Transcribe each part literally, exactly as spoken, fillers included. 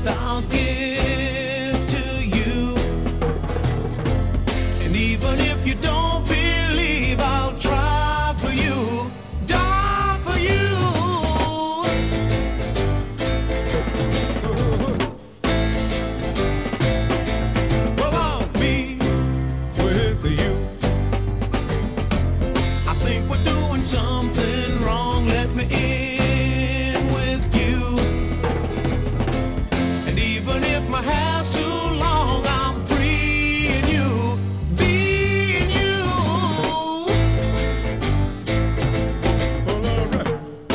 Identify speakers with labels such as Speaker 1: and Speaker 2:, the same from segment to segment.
Speaker 1: I'll give to you. And even if you don't believe, I'll try for you, die for you. Well, I'll be with you. I think we're doing something wrong. Let me in with you. And even if my hair's too long, I'm free in you, being you. Well, all right.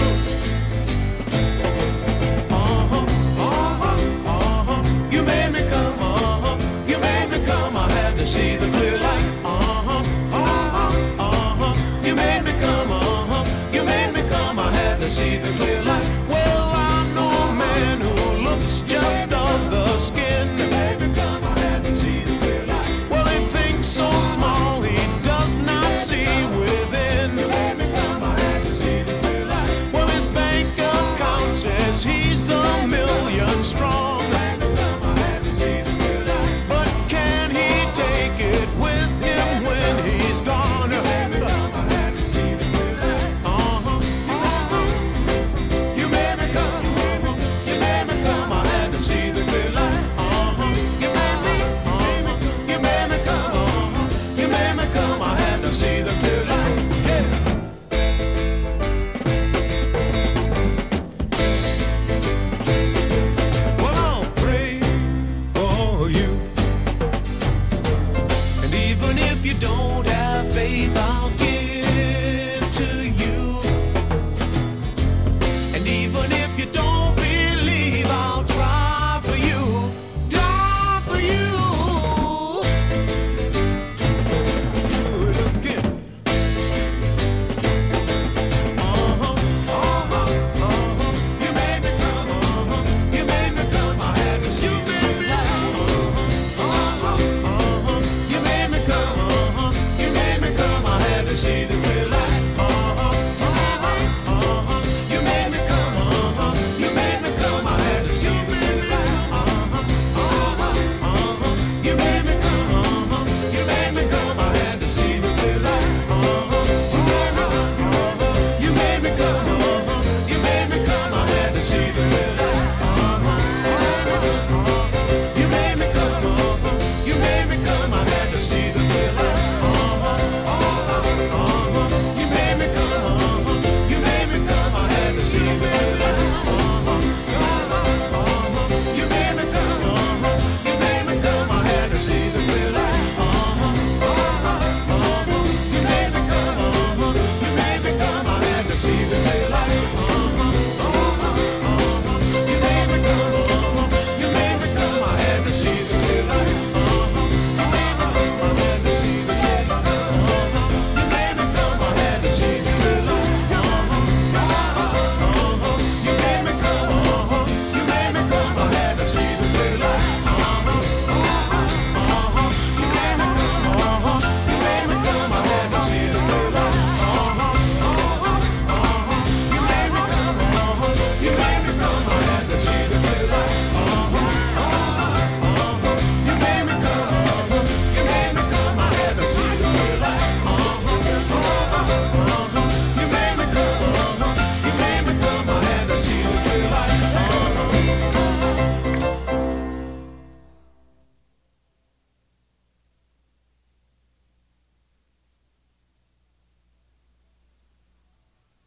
Speaker 1: Uh-huh, uh-huh, uh-huh. You made me come, uh-huh. You made me come. I had to see the clear light. Uh-huh, uh-huh, uh-huh. You made me come, uh-huh. You made me come. I had to see the clear light. Well, I know a man who looks just of the skin.